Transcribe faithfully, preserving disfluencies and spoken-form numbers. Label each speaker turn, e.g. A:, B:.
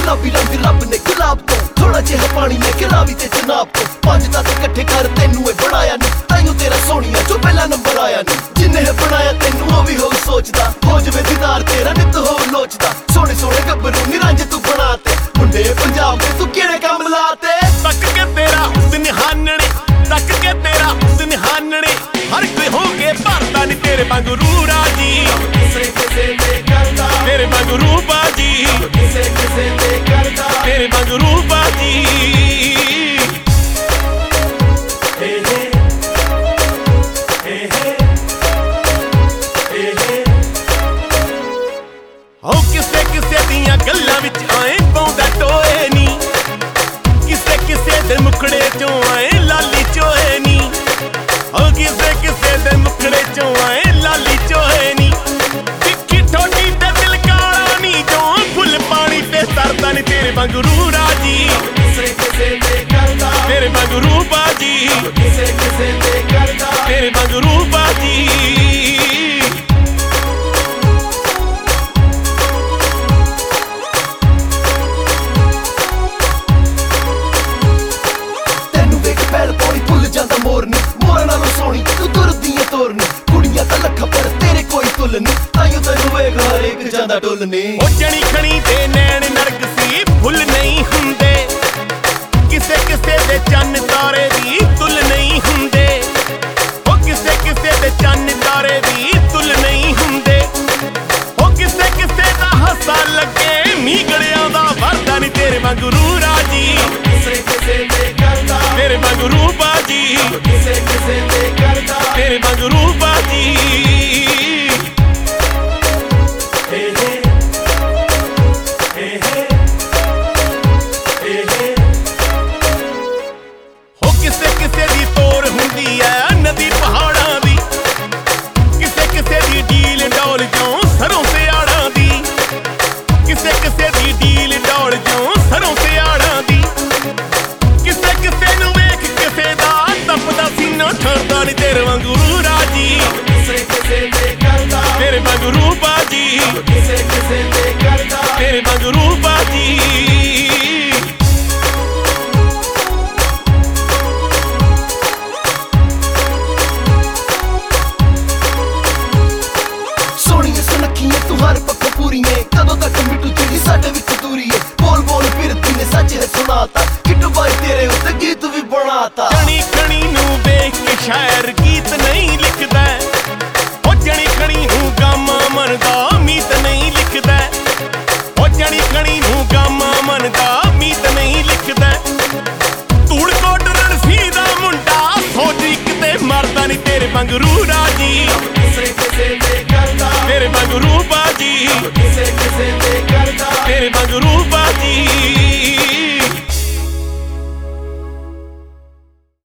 A: गुलाबी रंग रब ने गुलाब तो थोड़ा जिहा पानी ने गिलावी ते जनाब तो पंज दस इकट्ठे कर तेनू ए बनाया नी ताइयों तेरा सोनिया जो पहला नंबर आया नी जिन्ने है बनाया तेनू ओ भी हो सोचदा हो जवे दीदार तेरा नित हो लोचदा सोने सोने गब्बरू निरंज तू बनाते मुंडे पंजाब दे तू केड़े काम लाते
B: तक के तेरा हुस्न हानने तक के तेरा हुस्न हानने हर कोई हो गए भरता नी तेरे वांगू राजी
A: किसे किसे ते करदा
B: तेरे वांगू बाजी
A: किसे किसे ते करदा
B: तेरे वांगू बाजी
A: हे हे हे हे हे हे
B: हो किसे किसे दियां गल्लां विच आए पौंदा टोए नी किसे किसे दे मुखड़े चों आए लाली चोए नी हो किसे किसे दे मुखड़े चों आए लाली चोए नी तिखी ठोडी ते दिल काला नी जो फुल पानी ते तरदा नी तेरे वांगू राजी
A: किसे किसे ते करदा
B: तेरे वांगू बाजी
A: किसे किसे ते करदा
B: तेरे वांगू बाजी
A: मोरनी मोर नालों सोनी तू तुरदी है तोरनी कुड़ियां दा लखा पर तेरे कोई तुल नी ताइयों तैनू वेख हर एक जांदा डुलनी
B: ओ जणी खणी ते नैन नरक सी फुल नहीं हुंदे किसे किसे दे चन्न तारे दी तुल नहीं हुंदे ओ किसे किसे दे चन्न तारे दी तुल नहीं हुंदे ओ किसे किसे दा हसा लगे मीगड़ियां दा वरदा नी तेरे वांगू राजी
A: किसे किसे ते करदा
B: तेरे वांगू बाजी
A: किसे किसे ते करदा
B: तेरे वांगू बाजी
A: हे हे हे हे हे हे
B: हो किसे किसे दी तोर हुंदी ऐ नदी पहाड़ां दी किसे किसे दी डील डोल जो सरों से आड़ां दी किसे किसे दी डील डोल जो सरों से आड़ां दी किसे किसे नू वेख किसे दा तपदा सीना ठरदा नी तेरे वांगू राजी
A: किसे किसे ते करदा
B: तेरे वांगू बाजी
A: किसे किसे